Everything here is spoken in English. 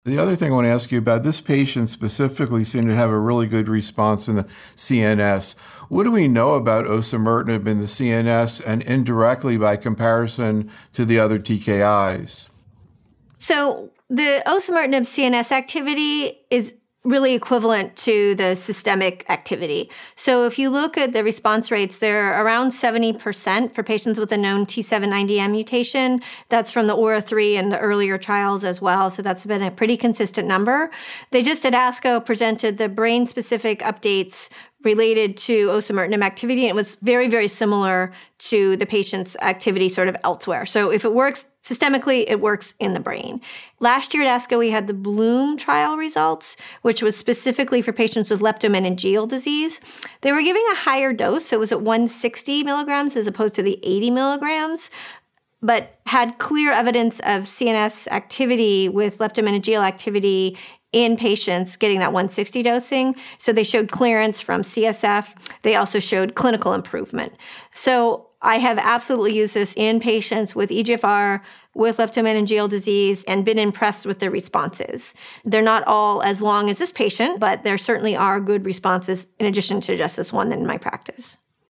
The other thing I want to ask you about, this patient specifically seemed to have a really good response in the CNS. What do we know about osimertinib in the CNS and indirectly by comparison to the other TKIs? So the osimertinib CNS activity is really equivalent to the systemic activity. So if you look at the response rates, they're around 70% for patients with a known T790M mutation. That's from the AURA3 and the earlier trials as well. So that's been a pretty consistent number. They just at ASCO presented the brain-specific updates related to osimertinib activity. And it was very, very similar to the patient's activity sort of elsewhere. So if it works systemically, it works in the brain. Last year at ASCO, we had the Bloom trial results, which was specifically for patients with leptomeningeal disease. They were giving a higher dose, so it was at 160 milligrams as opposed to the 80 milligrams, but had clear evidence of CNS activity with leptomeningeal activity in patients getting that 160 dosing. So they showed clearance from CSF. They also showed clinical improvement. So I have absolutely used this in patients with EGFR, with leptomeningeal disease, and been impressed with the responses. They're not all as long as this patient, but there certainly are good responses in addition to just this one in my practice.